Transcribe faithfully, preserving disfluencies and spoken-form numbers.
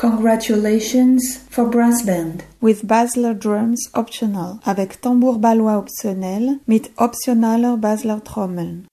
Congratulations for brass band. With Basler drums optional. Avec tambour balois optionnel mit optionaler Basler Trommeln.